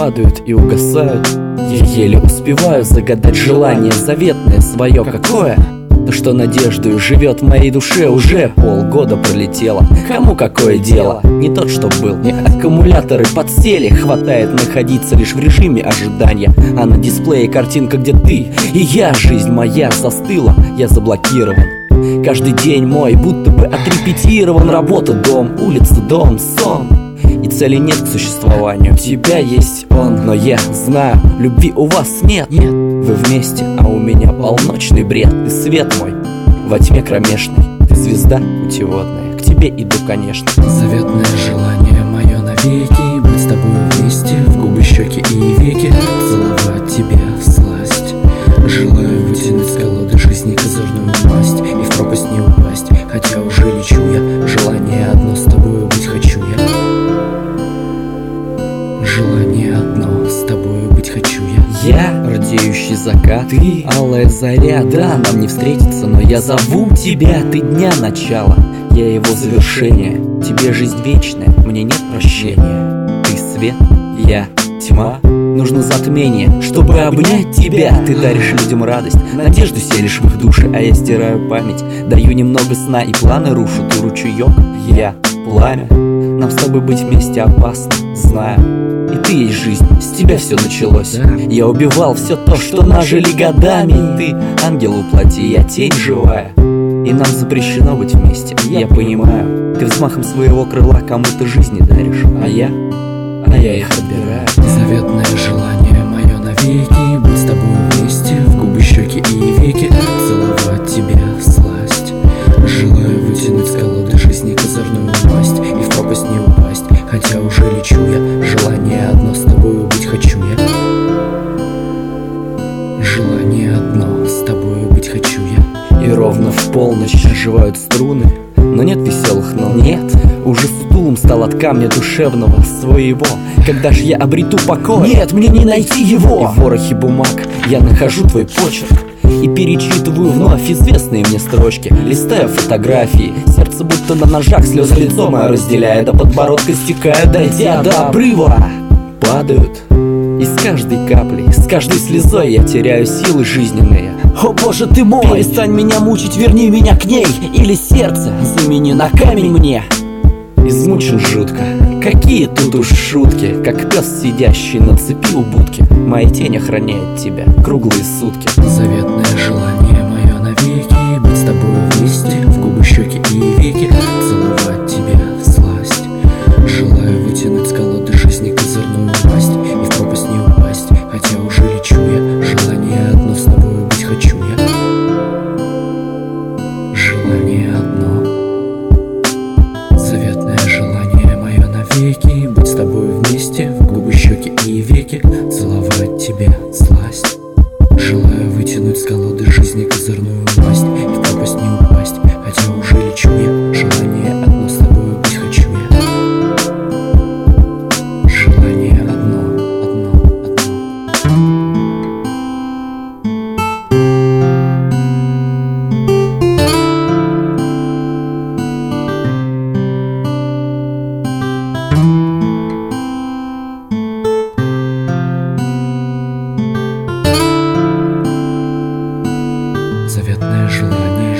падают и угасают. Я еле успеваю загадать желание заветное свое какое. То, что надеждою живет в моей душе, уже полгода пролетело. Кому какое дело? Не тот, что был. Аккумуляторы подсели, хватает находиться лишь в режиме ожидания. А на дисплее картинка, где ты и я. Жизнь моя застыла, я заблокирован. Каждый день мой будто бы отрепетирован. Работа, дом, улица, дом, сон. И цели нет к существованию. У тебя есть он, но я знаю, любви у вас нет. Вы вместе, а у меня полночный бред. Ты свет мой во тьме кромешной, ты звезда путеводная, к тебе иду, конечно. Заветное желание мое навеки быть с тобой вместе, в губы, щеки и веки, целовать тебя всласть. Желаю вытянуть с колоды жизни козырную масть и в пропасть не упасть, хотя уже лечу я. Желание одно, с тобою быть хочу я. Желание одно, с тобою быть хочу я. Я радеющий закат, ты алая заря. Да, нам не встретиться, но я зову тебя. Ты дня начало, я его завершение. Тебе жизнь вечная, мне нет прощения. Ты свет, я тьма. Нужно затмение, чтобы обнять тебя. Ты даришь людям радость, надежду селишь в их души, а я стираю память, даю немного сна и планы рушу. Ты ручеек, я пламя. Нам с тобой быть вместе опасно, знаю. И ты есть жизнь, с тебя все началось. Я убивал все то, что нажили годами. Ты ангел воплоти, я тень живая. И нам запрещено быть вместе, я понимаю. Ты взмахом своего крыла кому-то жизни даришь, а я их отбираю. Заветное желание мое навеки быть с тобой вместе, в губы, щеки и веки, целовать тебя всласть. Желаю вытянуть с колоды жизни козырную масть и в пропасть не упасть, хотя уже лечу я. Желание одно, с тобою быть хочу я. Желание одно, с тобою быть хочу я. И ровно в полночь оживают струны, но нет веселых нот. Нет, уже сутулым стал от камня душевного своего. Когда ж я обрету покой? Нет, мне не найти его. И в ворохе бумаг я нахожу твой почерк и перечитываю вновь известные мне строчки. Листаю фотографии, сердце будто на ножах, слезы лицо мое разделяя, до подбородка стекая, дойдя до обрыва. Падают, и с каждой каплей, с каждой слезой я теряю силы жизненные. О боже ты мой, перестань меня мучить, верни меня к ней. Или сердце замени на камень мне. Измучен жутко, какие тут уж шутки, как пес, сидящий на цепи у будки. Моя тень охраняет тебя круглые сутки. Заветное желание мое навеки быть с тобой вместе, в губы, щеки и веки, целовать тебя всласть. Желаю вытянуть с колоды жизни козырную масть и в пропасть не упасть, хотя уже лечу я. Желание одно, с тобою быть хочу я. Желание одно. Заветное желание мое навеки быть с тобой вместе, в губы, щеки и веки, целовать тебя всласть. Желаю вытянуть с колоды жизни козырную масть и в пропасть не упасть, хотя уже лечу я. Желание одно, с тобою быть хочу я. Желание одно, одно, одно. Заветное желание